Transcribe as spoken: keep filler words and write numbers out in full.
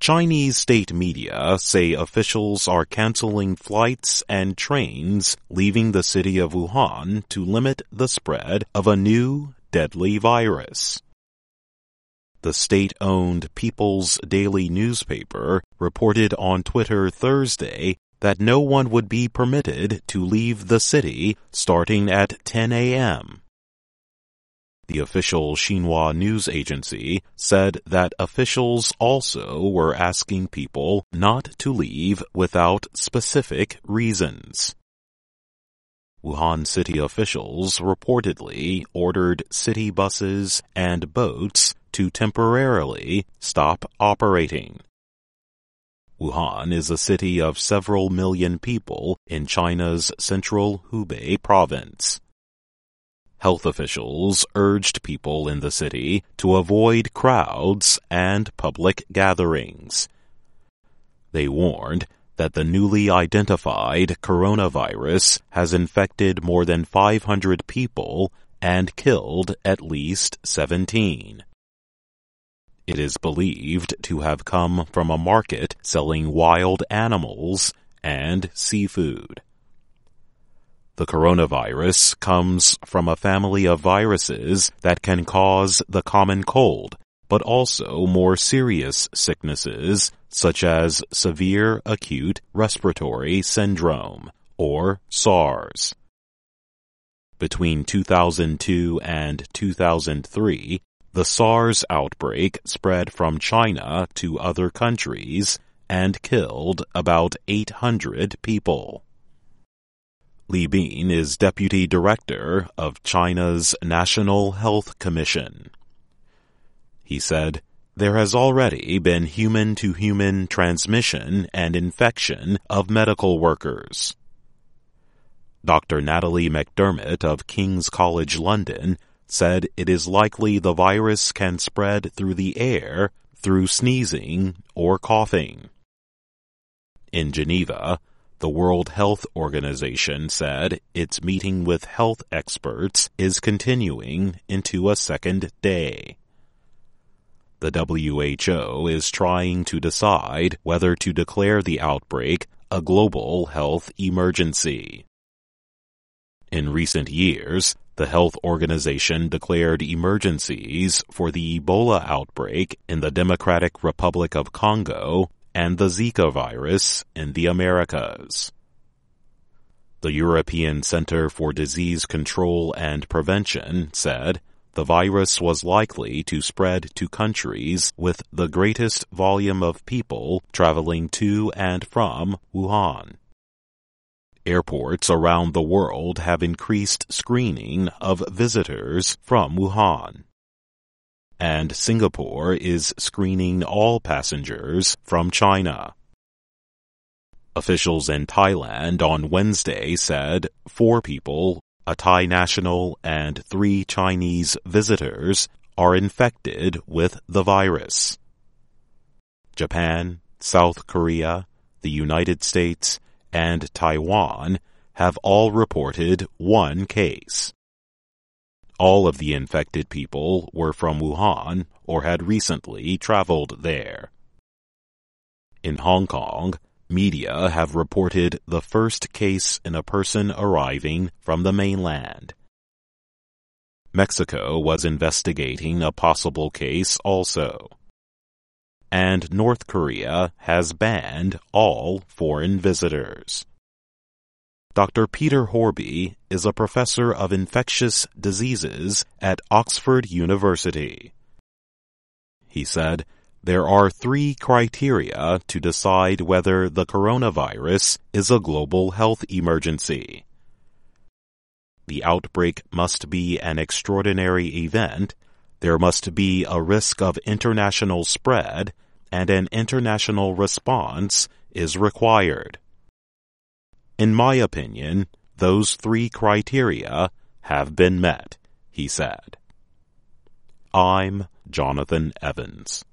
Chinese state media say officials are canceling flights and trains leaving the city of Wuhan to limit the spread of a new, deadly virus. The state-owned People's Daily newspaper reported on Twitter Thursday that no one would be permitted to leave the city starting at ten a.m. The official Xinhua news agency said that officials also were asking people not to leave without specific reasons. Wuhan city officials reportedly ordered city buses and boats to temporarily stop operating. Wuhan is a city of several million people in China's central Hubei province. Health officials urged people in the city to avoid crowds and public gatherings. They warned that the newly identified coronavirus has infected more than five hundred people and killed at least seventeen. It is believed to have come from a market selling wild animals and seafood. The coronavirus comes from a family of viruses that can cause the common cold, but also more serious sicknesses such as severe acute respiratory syndrome, or SARS. Between two thousand two and two thousand three, the SARS outbreak spread from China to other countries and killed about eight hundred people. Li Bin is deputy director of China's National Health Commission. He said, "There has already been human-to-human transmission and infection of medical workers." Doctor Natalie McDermott of King's College London said it is likely the virus can spread through the air through sneezing or coughing. In Geneva, the World Health Organization said its meeting with health experts is continuing into a second day. The W H O is trying to decide whether to declare the outbreak a global health emergency. In recent years, the health organization declared emergencies for the Ebola outbreak in the Democratic Republic of Congo and the Zika virus in the Americas. The European Center for Disease Control and Prevention said the virus was likely to spread to countries with the greatest volume of people traveling to and from Wuhan. Airports around the world have increased screening of visitors from Wuhan. And Singapore is screening all passengers from China. Officials in Thailand on Wednesday said four people, a Thai national and three Chinese visitors, are infected with the virus. Japan, South Korea, the United States, and Taiwan have all reported one case. All of the infected people were from Wuhan or had recently traveled there. In Hong Kong, media have reported the first case in a person arriving from the mainland. Mexico was investigating a possible case also. And North Korea has banned all foreign visitors. Doctor Peter Horby is a professor of infectious diseases at Oxford University. He said, "There are three criteria to decide whether the coronavirus is a global health emergency. The outbreak must be an extraordinary event, there must be a risk of international spread, and an international response is required. In my opinion, those three criteria have been met," he said. I'm Jonathan Evans.